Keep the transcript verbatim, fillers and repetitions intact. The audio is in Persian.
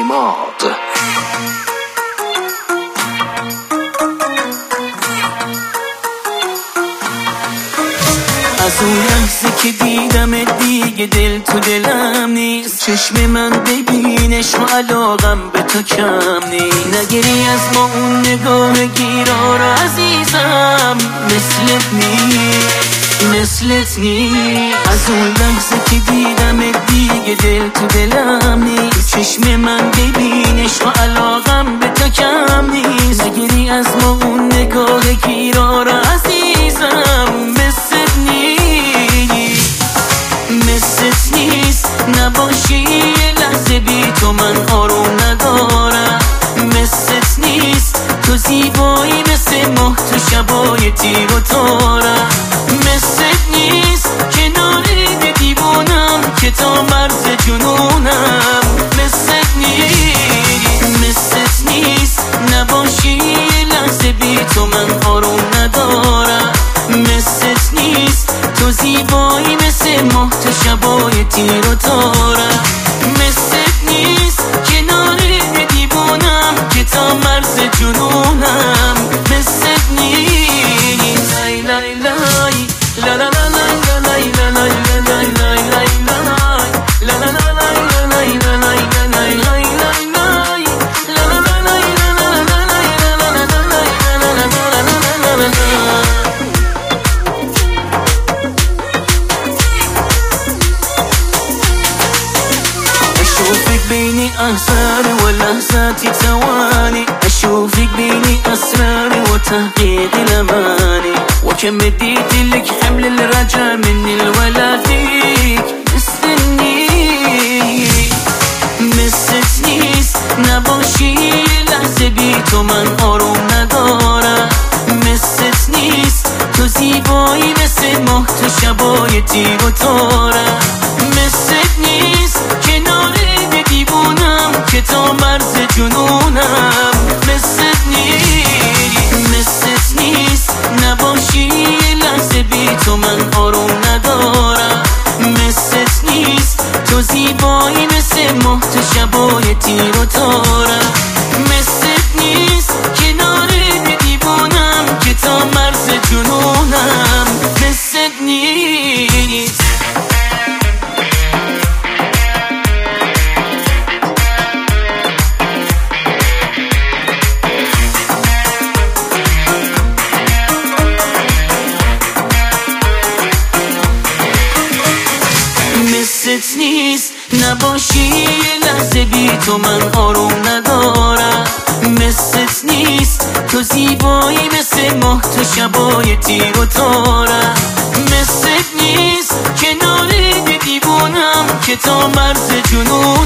عماد. از اون لحظه که دیدم دیگه دل تو دلم نیست، چشم من ببینش و علاقم به تو کم نیست. نگیری از ما اون نگاه گیرا رو عزیزم، مثلت نیست مثلت نیست. از اون لحظه که دیدم دیگه دل تو دلم نیست، چشم من ببینش و علاقم به تو کم نیست. نگیری از ما اون نگاه گیرا رو عزیزم، مثلت نیست مثلت نیست. نباشی یه لحظه بی تو من آروم ندارم، مثلت نیست. تو زیبایی مثل ماه تو شبای تیر و تارم، مثلت نیست. کنار دیوونم که تا مرز جنونم، مثلت نیست مثلت نیست. نباشی یه لحظه بی تو من آروم ندارم، مثلت نیست. تو زیبایی مثل ماه تو شبای تیر و تارم، مثلت نیست. کنار دیوونم که تا مرز جنونم، مثلت نیست. لای لای لای لا لا لا لای لا لا لای لای لا لا لای لای أشوفك بين أسرار ولحظات ثواني، أشوفك بين أسرار وتحقيق الأماني. وكم اديت لك حمل الرجا مني الولا فيك، مستنيك مثلت نیست. نباشی لحظه بی تو من آروم ندارم، مثلت نیست. تو زیبایی مثل ماه تو شبای تیر و تارم، مثلت نیست. کنار دیوونم که تا مرز جنونم، مثلت نیست مثلت نیست. نباشی لحظه بی تو من آروم ندارم، مثلت نیست. تو زیبایی مثل ماه تو شبای تیر و تارم، مثلت نیست. کنار دیوونم که تا مرز جنونم، مثلت نیست. مثلت نیست. نباشی یه لحظه بی تو من آروم ندارم، مثلت نیست. تو زیبایی مثل ماه تو شبای تیر و تارم، مثلت نیست. کنار دیوونم که تا مرز جنون